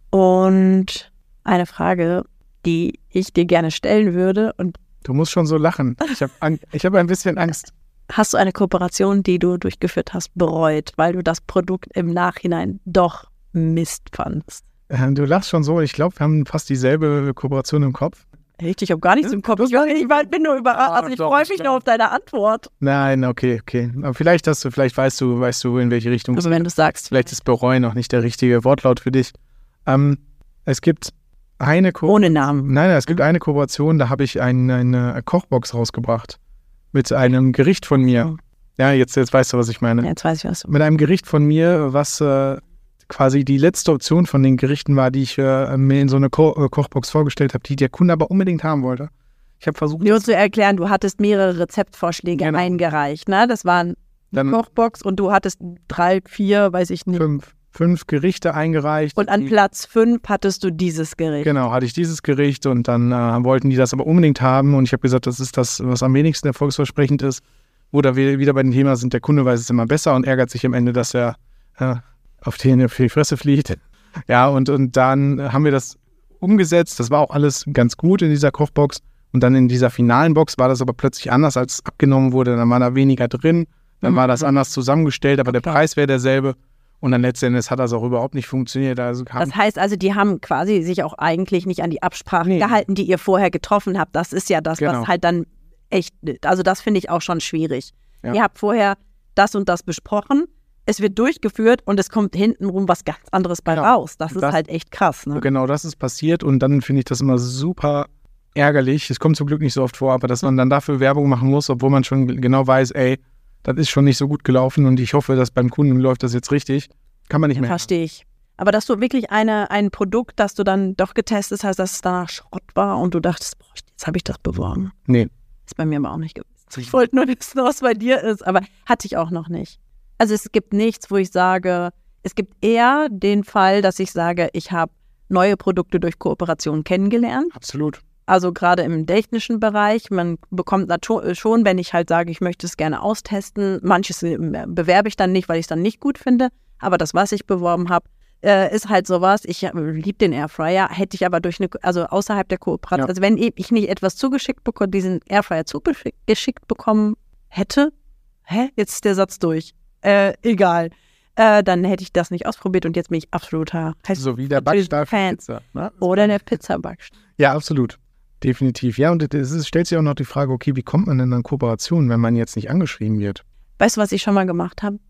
Und eine Frage, die ich dir gerne stellen würde und du musst schon so lachen. Ich habe ich hab ein bisschen Angst. Hast du eine Kooperation, die du durchgeführt hast, bereut, weil du das Produkt im Nachhinein doch Mist fandest? Du lachst schon so. Ich glaube, wir haben fast dieselbe Kooperation im Kopf. Richtig, ich habe gar nichts im Kopf. Ich, ich bin nur überrascht. Also ich freue mich nur auf deine Antwort. Nein, okay, okay. Aber vielleicht hast du, vielleicht weißt du, weißt du, in welche Richtung. Also wenn du sagst. Vielleicht ist bereuen noch nicht der richtige Wortlaut für dich. Ähm, es gibt eine Ko- Ohne Namen. Nein, es gibt eine Kooperation, da habe ich ein, eine Kochbox rausgebracht. Mit einem Gericht von mir. Ja, jetzt, jetzt weißt du, was ich meine. Ja, jetzt weiß ich, was du Mit einem Gericht von mir, was äh, quasi die letzte Option von den Gerichten war, die ich äh, mir in so eine Ko- äh, Kochbox vorgestellt habe, die der Kunde aber unbedingt haben wollte. Ich habe versucht... Nur zu erklären, du hattest mehrere Rezeptvorschläge genau. eingereicht, ne? Das waren eine Kochbox und du hattest drei, vier, weiß ich nicht. Fünf. Fünf Gerichte eingereicht. Und an Platz fünf hattest du dieses Gericht. Genau, hatte ich dieses Gericht und dann äh, wollten die das aber unbedingt haben und ich habe gesagt, das ist das, was am wenigsten erfolgsversprechend ist. Oder wir wieder bei dem Thema sind, der Kunde weiß es immer besser und ärgert sich am Ende, dass er äh, auf, die, auf die Fresse fliegt. Ja, und, und dann haben wir das umgesetzt. Das war auch alles ganz gut in dieser Kochbox. Und dann in dieser finalen Box war das aber plötzlich anders, als es abgenommen wurde. Dann war da weniger drin, dann mhm. war das anders zusammengestellt, aber okay. der Preis wäre derselbe. Und dann letztendlich hat das auch überhaupt nicht funktioniert. Also das heißt also, die haben quasi sich auch eigentlich nicht an die Absprachen nee. gehalten, die ihr vorher getroffen habt. Das ist ja das, genau. was halt dann echt, also das finde ich auch schon schwierig. Ja. Ihr habt vorher das und das besprochen, es wird durchgeführt und es kommt hintenrum was ganz anderes bei ja. raus. Das ist das, halt echt krass. Ne? Genau, das ist passiert und dann finde ich das immer super ärgerlich. Es kommt zum Glück nicht so oft vor, aber dass man dann dafür Werbung machen muss, obwohl man schon genau weiß, ey, das ist schon nicht so gut gelaufen und ich hoffe, dass beim Kunden läuft das jetzt richtig. Kann man nicht mehr. Verstehe ich. Aber dass du wirklich eine, ein Produkt, das du dann doch getestet hast, dass es danach Schrott war und du dachtest, boah, jetzt habe ich das beworben. Nee. Ist bei mir aber auch nicht gewesen. Ich wollte nur wissen, was bei dir ist, aber hatte ich auch noch nicht. Also es gibt nichts, wo ich sage, es gibt eher den Fall, dass ich sage, ich habe neue Produkte durch Kooperation kennengelernt. Absolut. Also gerade im technischen Bereich, man bekommt natürlich schon, wenn ich halt sage, ich möchte es gerne austesten, manches bewerbe ich dann nicht, weil ich es dann nicht gut finde, aber das, was ich beworben habe, äh, ist halt sowas, ich liebe den Airfryer, hätte ich aber durch eine, also außerhalb der Kooperation, ja. also wenn ich nicht etwas zugeschickt bekomme, diesen Airfryer zugeschickt bekommen hätte, hä, jetzt ist der Satz durch, äh, egal, äh, dann hätte ich das nicht ausprobiert und jetzt bin ich absoluter so wie der Backstein für Pizza. Ne? Oder der Pizza-Backstein. Ja, absolut. Definitiv, ja, und es stellt sich auch noch die Frage, okay, wie kommt man denn an Kooperationen, wenn man jetzt nicht angeschrieben wird? Weißt du, was ich schon mal gemacht habe?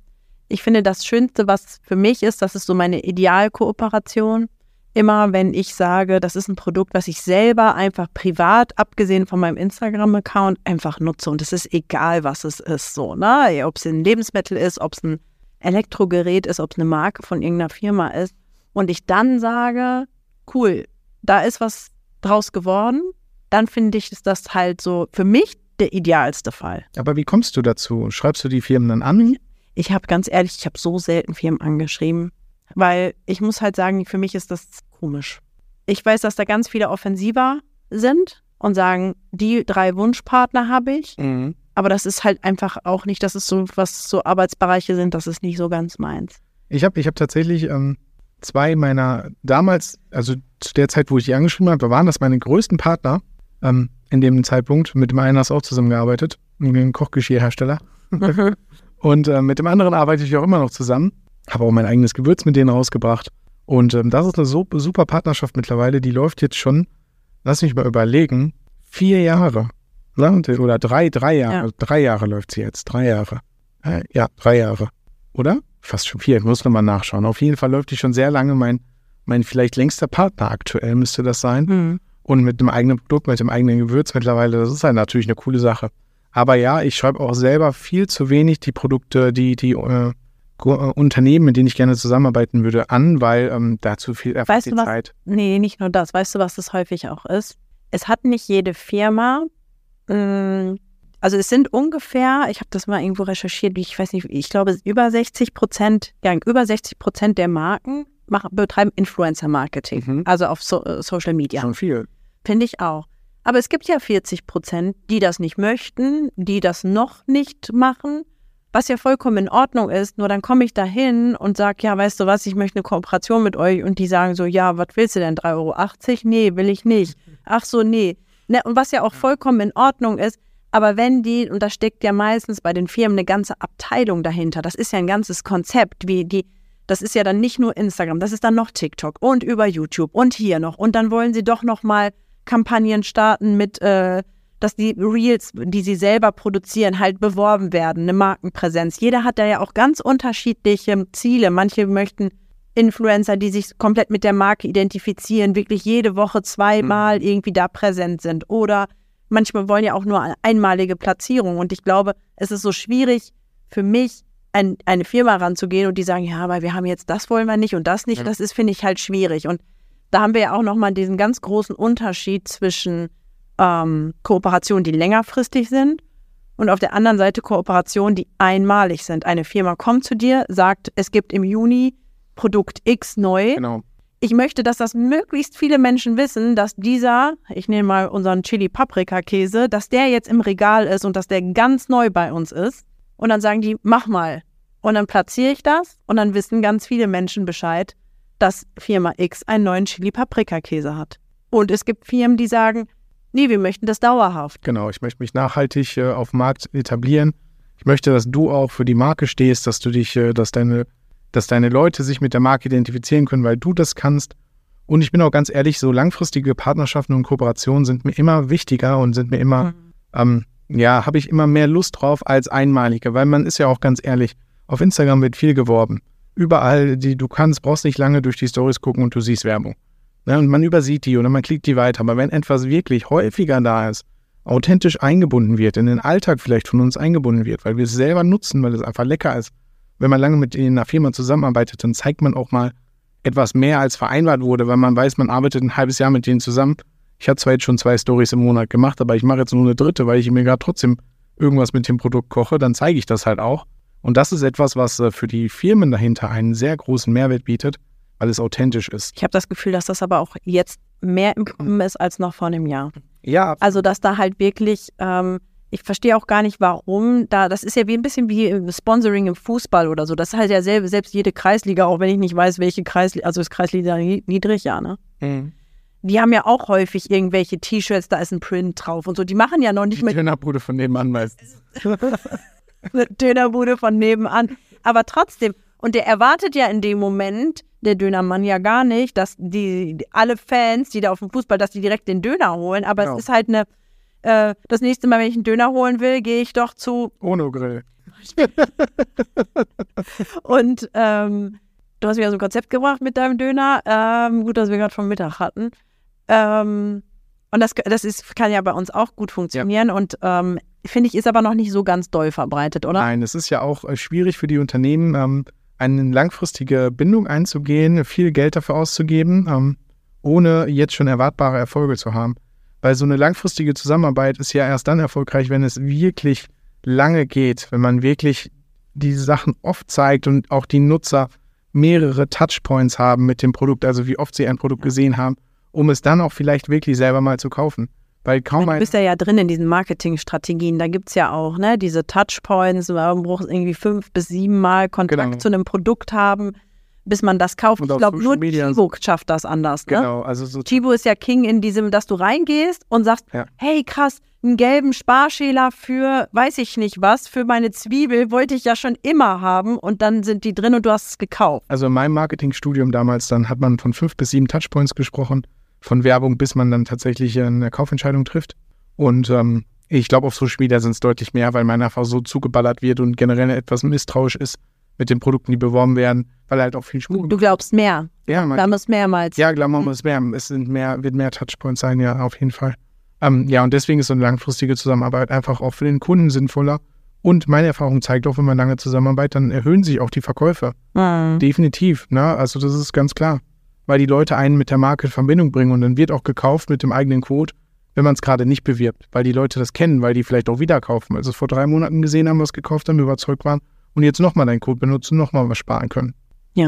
Ich finde, das Schönste, was für mich ist, das ist so meine Idealkooperation. Immer wenn ich sage, das ist ein Produkt, was ich selber einfach privat, abgesehen von meinem Instagram-Account, einfach nutze. Und es ist egal, was es ist. So, ne? Ob es ein Lebensmittel ist, ob es ein Elektrogerät ist, ob es eine Marke von irgendeiner Firma ist. Und ich dann sage, cool, da ist was draus geworden. Dann finde ich, ist das halt so für mich der idealste Fall. Aber wie kommst du dazu? Schreibst du die Firmen dann an? Ich habe ganz ehrlich, ich habe so selten Firmen angeschrieben. Weil ich muss halt sagen, für mich ist das komisch. Ich weiß, dass da ganz viele offensiver sind und sagen, die drei Wunschpartner habe ich. Mhm. Aber das ist halt einfach auch nicht, das ist so, was so Arbeitsbereiche sind, das ist nicht so ganz meins. Ich habe ich hab tatsächlich ähm, zwei meiner damals, also zu der Zeit, wo ich die angeschrieben habe, waren das meine größten Partner ähm, in dem Zeitpunkt. Mit dem einen hast du auch zusammengearbeitet, ein Kochgeschirrhersteller. Und äh, mit dem anderen arbeite ich auch immer noch zusammen. Habe auch mein eigenes Gewürz mit denen rausgebracht. Und ähm, das ist eine so, super Partnerschaft mittlerweile. Die läuft jetzt schon, lass mich mal überlegen, vier Jahre. Oder drei, drei Jahre. Ja. Drei Jahre läuft sie jetzt. Drei Jahre. Äh, ja, drei Jahre. Oder? Fast schon vier. Ich muss nochmal nachschauen. Auf jeden Fall läuft die schon sehr lange. Mein, mein vielleicht längster Partner aktuell müsste das sein. Mhm. Und mit dem eigenen Produkt, mit dem eigenen Gewürz mittlerweile, das ist halt natürlich eine coole Sache. Aber ja, ich schreibe auch selber viel zu wenig die Produkte, die, die äh, Unternehmen, mit denen ich gerne zusammenarbeiten würde, an, weil ähm, dazu viel einfach Weißt die du was? Zeit. Nee, nicht nur das. Weißt du, was das häufig auch ist? Es hat nicht jede Firma, mh, also es sind ungefähr, ich habe das mal irgendwo recherchiert, ich weiß nicht, ich glaube über sechzig Prozent, ja, über sechzig Prozent der Marken machen, betreiben Influencer-Marketing, Mhm. also auf so, äh, Social Media. Schon viel. Finde ich auch. Aber es gibt ja vierzig Prozent, die das nicht möchten, die das noch nicht machen, was ja vollkommen in Ordnung ist. Nur dann komme ich da hin und sage, ja, weißt du was, ich möchte eine Kooperation mit euch. Und die sagen so, ja, was willst du denn, drei Euro achtzig? Nee, will ich nicht. Ach so, nee. Ne, und was ja auch vollkommen in Ordnung ist, aber wenn die, und da steckt ja meistens bei den Firmen eine ganze Abteilung dahinter, das ist ja ein ganzes Konzept, wie die, das ist ja dann nicht nur Instagram, das ist dann noch TikTok und über YouTube und hier noch. Und dann wollen sie doch noch mal Kampagnen starten mit, äh, dass die Reels, die sie selber produzieren, halt beworben werden, eine Markenpräsenz. Jeder hat da ja auch ganz unterschiedliche Ziele. Manche möchten Influencer, die sich komplett mit der Marke identifizieren, wirklich jede Woche zweimal mhm. irgendwie da präsent sind. Oder manchmal wollen ja auch nur eine einmalige Platzierung. Und ich glaube, es ist so schwierig für mich, an eine Firma ranzugehen und die sagen, ja, aber wir haben jetzt das wollen wir nicht und das nicht. Ja. Das ist, finde ich, halt schwierig. Und da haben wir ja auch nochmal diesen ganz großen Unterschied zwischen ähm, Kooperationen, die längerfristig sind und auf der anderen Seite Kooperationen, die einmalig sind. Eine Firma kommt zu dir, sagt, es gibt im Juni Produkt X neu. Genau. Ich möchte, dass das möglichst viele Menschen wissen, dass dieser, ich nehme mal unseren Chili-Paprika-Käse, dass der jetzt im Regal ist und dass der ganz neu bei uns ist. Und dann sagen die, mach mal. Und dann platziere ich das und dann wissen ganz viele Menschen Bescheid, dass Firma X einen neuen Chili-Paprika-Käse hat. Und es gibt Firmen, die sagen, nee, wir möchten das dauerhaft. Genau, ich möchte mich nachhaltig äh, auf dem Markt etablieren. Ich möchte, dass du auch für die Marke stehst, dass du dich, äh, dass deine, dass deine Leute sich mit der Marke identifizieren können, weil du das kannst. Und ich bin auch ganz ehrlich, so langfristige Partnerschaften und Kooperationen sind mir immer wichtiger und sind mir immer, mhm. ähm, ja, habe ich immer mehr Lust drauf als einmalige, weil man ist ja auch ganz ehrlich, auf Instagram wird viel geworben. Überall, die du kannst, brauchst nicht lange durch die Stories gucken und du siehst Werbung. Ja, und man übersieht die oder man klickt die weiter. Aber wenn etwas wirklich häufiger da ist, authentisch eingebunden wird, in den Alltag vielleicht von uns eingebunden wird, weil wir es selber nutzen, weil es einfach lecker ist. Wenn man lange mit einer Firma zusammenarbeitet, dann zeigt man auch mal etwas mehr als vereinbart wurde, weil man weiß, man arbeitet ein halbes Jahr mit denen zusammen. Ich habe zwar jetzt schon zwei Stories im Monat gemacht, aber ich mache jetzt nur eine dritte, weil ich mir gerade trotzdem irgendwas mit dem Produkt koche, dann zeige ich das halt auch. Und das ist etwas, was für die Firmen dahinter einen sehr großen Mehrwert bietet, weil es authentisch ist. Ich habe das Gefühl, dass das aber auch jetzt mehr im Kommen ist als noch vor einem Jahr. Ja. Also, dass da halt wirklich, ähm, ich verstehe auch gar nicht, warum, da, das ist ja wie ein bisschen wie Sponsoring im Fußball oder so. Das ist halt ja selbst, selbst jede Kreisliga, auch wenn ich nicht weiß, welche Kreisliga, also ist Kreisliga niedrig, ja, ne? Mhm. Die haben ja auch häufig irgendwelche T-Shirts, da ist ein Print drauf und so. Die machen ja noch nicht Die mit. Dönerbude von nebenan meistens. Eine Dönerbude von nebenan. Aber trotzdem, und der erwartet ja in dem Moment, der Dönermann ja gar nicht, dass die, die alle Fans, die da auf dem Fußball, dass die direkt den Döner holen. Aber genau. Es ist halt eine, äh, das nächste Mal, wenn ich einen Döner holen will, gehe ich doch zu Ono Grill. Und ähm, du hast mir so ein Konzept gebracht mit deinem Döner. Ähm, gut, dass wir gerade vom Mittag hatten. Ähm, und das, das ist, kann ja bei uns auch gut funktionieren. Ja. Und ähm, finde ich, ist aber noch nicht so ganz doll verbreitet, oder? Nein, es ist ja auch äh, schwierig für die Unternehmen, ähm, eine langfristige Bindung einzugehen, viel Geld dafür auszugeben, ähm, ohne jetzt schon erwartbare Erfolge zu haben. Weil so eine langfristige Zusammenarbeit ist ja erst dann erfolgreich, wenn es wirklich lange geht, wenn man wirklich die Sachen oft zeigt und auch die Nutzer mehrere Touchpoints haben mit dem Produkt, also wie oft sie ein Produkt gesehen haben, um es dann auch vielleicht wirklich selber mal zu kaufen. Weil kaum Du bist ja, ja drin in diesen Marketingstrategien, da gibt es ja auch ne, diese Touchpoints, man braucht irgendwie fünf bis sieben Mal Kontakt genau. zu einem Produkt haben, bis man das kauft. Und ich glaube, nur Media Chibo schafft das anders. Ne? Genau, also so Chibo ist ja King in diesem, dass du reingehst und sagst, ja. hey krass, einen gelben Sparschäler für, weiß ich nicht was, für meine Zwiebel wollte ich ja schon immer haben und dann sind die drin und du hast es gekauft. Also in meinem Marketingstudium damals, dann hat man von fünf bis sieben Touchpoints gesprochen, von Werbung, bis man dann tatsächlich eine Kaufentscheidung trifft. Und ähm, ich glaube, auf Social Media sind es deutlich mehr, weil man einfach so zugeballert wird und generell etwas misstrauisch ist mit den Produkten, die beworben werden, weil halt auch viel Schmuck. Du glaubst mehr. Ja, man, da muss mehrmals. Ja, glauben wir es mehr. Es sind mehr, wird mehr Touchpoints sein, ja, auf jeden Fall. Ähm, ja, und deswegen ist so eine langfristige Zusammenarbeit einfach auch für den Kunden sinnvoller. Und meine Erfahrung zeigt auch, wenn man lange zusammenarbeitet, dann erhöhen sich auch die Verkäufe. Mhm. Definitiv, ne? Also das ist ganz klar. Weil die Leute einen mit der Marke in Verbindung bringen und dann wird auch gekauft mit dem eigenen Code, wenn man es gerade nicht bewirbt, weil die Leute das kennen, weil die vielleicht auch wieder kaufen, also vor drei Monaten gesehen haben, was gekauft haben, überzeugt waren und jetzt nochmal deinen Code benutzen, nochmal was sparen können. Ja.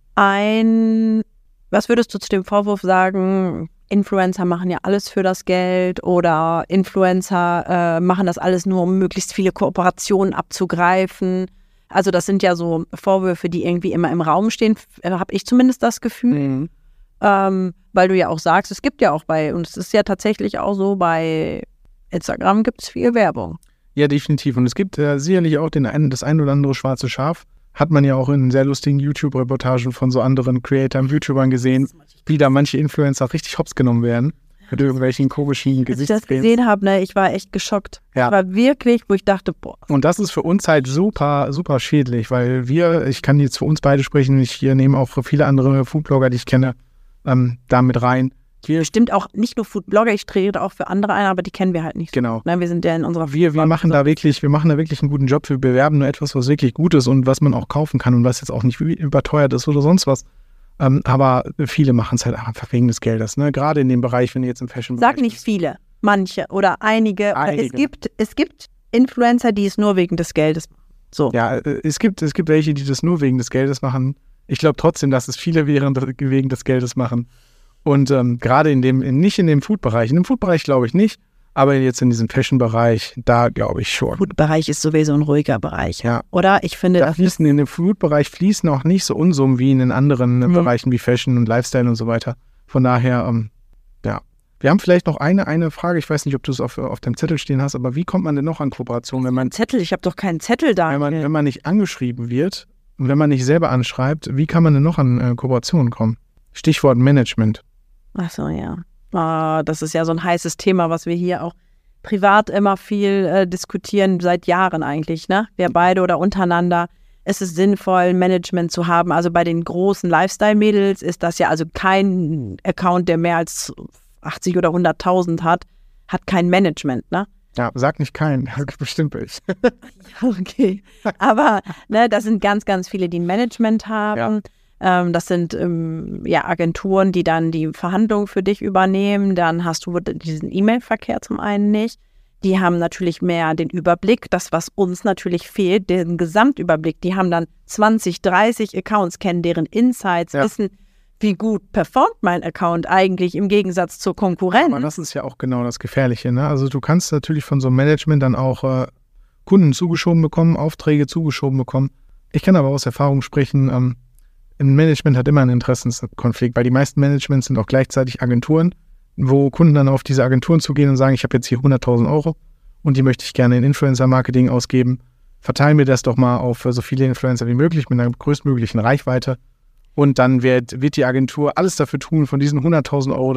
Ein, was würdest du zu dem Vorwurf sagen, Influencer machen ja alles für das Geld oder Influencer äh, machen das alles nur, um möglichst viele Kooperationen abzugreifen? Also das sind ja so Vorwürfe, die irgendwie immer im Raum stehen, äh, habe ich zumindest das Gefühl. Mhm. Ähm, weil du ja auch sagst, es gibt ja auch bei, und es ist ja tatsächlich auch so, bei Instagram gibt es viel Werbung. Ja, definitiv. Und es gibt äh, sicherlich auch den einen, das ein oder andere schwarze Schaf. Hat man ja auch in sehr lustigen YouTube-Reportagen von so anderen Creators, YouTubern gesehen, wie da manche Influencer richtig hops genommen werden. Mit irgendwelchen komischen Gesichtscremes. Als ich das gesehen habe, ne, ich war echt geschockt. Ja. Ich war wirklich, wo ich dachte, boah. Und das ist für uns halt super, super schädlich, weil wir, ich kann jetzt für uns beide sprechen, ich hier nehme auch viele andere Foodblogger, die ich kenne, ähm, da mit rein. Wir, Bestimmt auch nicht nur Foodblogger, ich trete auch für andere ein, aber die kennen wir halt nicht. Genau. Ne, wir sind ja in unserer Wir, wir machen da wirklich, wir machen da wirklich einen guten Job. Wir bewerben nur etwas, was wirklich gut ist und was man auch kaufen kann und was jetzt auch nicht überteuert ist oder sonst was. Ähm, aber viele machen es halt einfach wegen des Geldes. Ne? Gerade in dem Bereich, wenn du jetzt im Fashion-Bereich Sag nicht viele, manche oder einige. Einige. Es gibt, es gibt Influencer, die es nur wegen des Geldes machen. So. Ja, es gibt, es gibt welche, die das nur wegen des Geldes machen. Ich glaube trotzdem, dass es viele wären, die wegen des Geldes machen. Und ähm, gerade in dem, in, nicht in dem Food-Bereich. In dem Food-Bereich glaube ich nicht, aber jetzt in diesem Fashion-Bereich, da glaube ich schon. Food-Bereich ist sowieso ein ruhiger Bereich. Ja. Oder? Ich finde, Da das fließen, in dem Food-Bereich fließen auch nicht so Unsummen wie in den anderen Mhm. Bereichen wie Fashion und Lifestyle und so weiter. Von daher, ähm, ja. Wir haben vielleicht noch eine, eine Frage, ich weiß nicht, ob du es auf, auf deinem Zettel stehen hast, aber wie kommt man denn noch an Kooperationen, wenn man, Zettel, ich habe doch keinen Zettel da. wenn man, wenn man nicht angeschrieben wird und wenn man nicht selber anschreibt, wie kann man denn noch an äh, Kooperationen kommen? Stichwort Management. Ach so, ja. Ah, das ist ja so ein heißes Thema, was wir hier auch privat immer viel äh, diskutieren, seit Jahren eigentlich, ne? Wir beide oder untereinander. Es ist sinnvoll, Management zu haben. Also bei den großen Lifestyle-Mädels ist das ja also kein Account, der mehr als achtzig oder hunderttausend hat, hat kein Management, ne? Ja, sag nicht kein, bestimmt ich. Ja, okay. Aber ne, das sind ganz, ganz viele, die ein Management haben. Ja. Ähm, das sind ähm, ja Agenturen, die dann die Verhandlungen für dich übernehmen. Dann hast du diesen E-Mail-Verkehr zum einen nicht. Die haben natürlich mehr den Überblick, das, was uns natürlich fehlt, den Gesamtüberblick. Die haben dann zwanzig, dreißig Accounts, kennen deren Insights, Ja. wissen, wie gut performt mein Account eigentlich im Gegensatz zur Konkurrenz. Aber das ist ja auch genau das Gefährliche, ne? Also du kannst natürlich von so einem Management dann auch äh, Kunden zugeschoben bekommen, Aufträge zugeschoben bekommen. Ich kann aber aus Erfahrung sprechen, ähm, ein Management hat immer einen Interessenskonflikt, weil die meisten Managements sind auch gleichzeitig Agenturen, wo Kunden dann auf diese Agenturen zugehen und sagen, ich habe jetzt hier hunderttausend Euro und die möchte ich gerne in Influencer-Marketing ausgeben. Verteil mir das doch mal auf so viele Influencer wie möglich mit einer größtmöglichen Reichweite. Und dann wird, wird die Agentur alles dafür tun, von diesen hunderttausend Euro das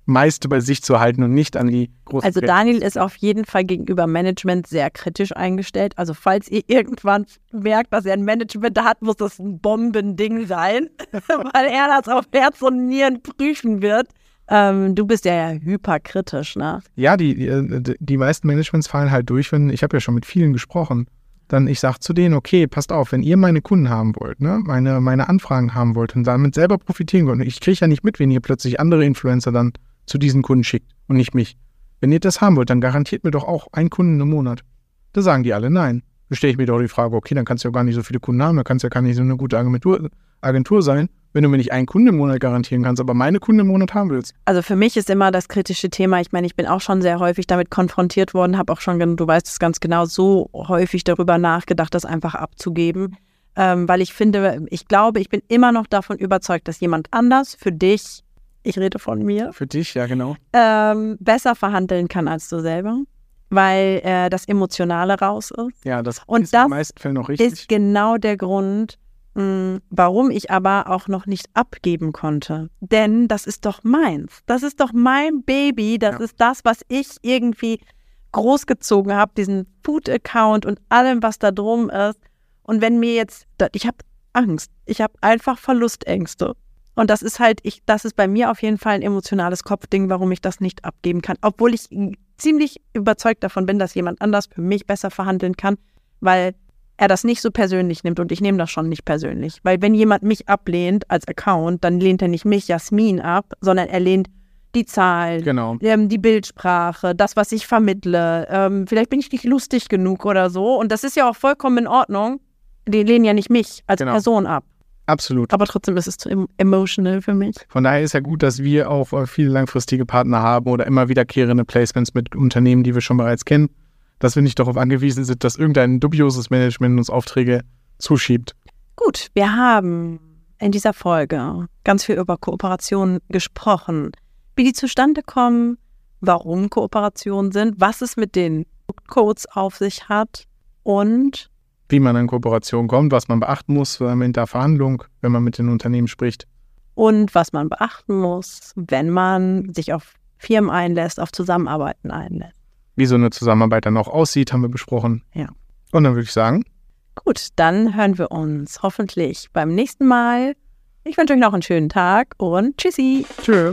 meiste bei sich zu halten und nicht an die großen. Also Daniel ist auf jeden Fall gegenüber Management sehr kritisch eingestellt. Also falls ihr irgendwann merkt, dass er ein Management hat, muss das ein Bombending sein, weil er das auf Herz und Nieren prüfen wird. Ähm, du bist ja, ja hyperkritisch, ne? Ja, die, die, die meisten Managements fallen halt durch, wenn, ich habe ja schon mit vielen gesprochen, dann ich sage zu denen, okay, passt auf, wenn ihr meine Kunden haben wollt, ne, meine, meine Anfragen haben wollt und damit selber profitieren wollt, ich kriege ja nicht mit, wenn ihr plötzlich andere Influencer dann zu diesen Kunden schickt und nicht mich. Wenn ihr das haben wollt, dann garantiert mir doch auch einen Kunden im Monat. Da sagen die alle nein. Da stelle ich mir doch die Frage, okay, dann kannst du ja gar nicht so viele Kunden haben, dann kannst du ja gar nicht so eine gute Agentur, Agentur sein, wenn du mir nicht einen Kunden im Monat garantieren kannst, aber meine Kunden im Monat haben willst. Also für mich ist immer das kritische Thema, ich meine, ich bin auch schon sehr häufig damit konfrontiert worden, habe auch schon, du weißt es ganz genau, so häufig darüber nachgedacht, das einfach abzugeben, ähm, weil ich finde, ich glaube, ich bin immer noch davon überzeugt, dass jemand anders für dich, ich rede von mir, für dich, ja genau, ähm, besser verhandeln kann als du selber, weil äh, das Emotionale raus ist. Ja, das Und ist das in den meisten Fällen noch richtig. Ist genau der Grund, mh, warum ich aber auch noch nicht abgeben konnte. Denn das ist doch meins. Das ist doch mein Baby. Das Ja. ist das, was ich irgendwie großgezogen habe, diesen Food-Account und allem, was da drum ist. Und wenn mir jetzt, ich habe Angst. Ich habe einfach Verlustängste. Und das ist halt, ich, das ist bei mir auf jeden Fall ein emotionales Kopfding, warum ich das nicht abgeben kann. Obwohl ich ziemlich überzeugt davon bin, dass jemand anders für mich besser verhandeln kann, weil er das nicht so persönlich nimmt und ich nehme das schon nicht persönlich. Weil wenn jemand mich ablehnt als Account, dann lehnt er nicht mich, Jasmin, ab, sondern er lehnt die Zahlen, Genau. ähm, die Bildsprache, das, was ich vermittle. Ähm, vielleicht bin ich nicht lustig genug oder so. Und das ist ja auch vollkommen in Ordnung. Die lehnen ja nicht mich als Genau. Person ab. Absolut. Aber trotzdem ist es zu em- emotional für mich. Von daher ist ja gut, dass wir auch äh, viele langfristige Partner haben oder immer wiederkehrende Placements mit Unternehmen, die wir schon bereits kennen, dass wir nicht darauf angewiesen sind, dass irgendein dubioses Management uns Aufträge zuschiebt. Gut, wir haben in dieser Folge ganz viel über Kooperationen gesprochen, wie die zustande kommen, warum Kooperationen sind, was es mit den Codes auf sich hat und Wie man an Kooperation kommt, was man beachten muss in der Verhandlung, wenn man mit den Unternehmen spricht. und was man beachten muss, wenn man sich auf Firmen einlässt, auf Zusammenarbeiten einlässt. Wie so eine Zusammenarbeit dann auch aussieht, haben wir besprochen. Ja. Und dann würde ich sagen, Gut, dann hören wir uns hoffentlich beim nächsten Mal. Ich wünsche euch noch einen schönen Tag und tschüssi. tschö.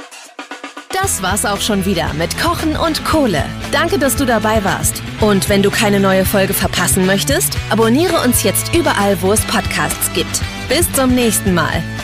Das war's auch schon wieder mit Kochen und Kohle. Danke, dass du dabei warst. Und wenn du keine neue Folge verpassen möchtest, abonniere uns jetzt überall, wo es Podcasts gibt. Bis zum nächsten Mal.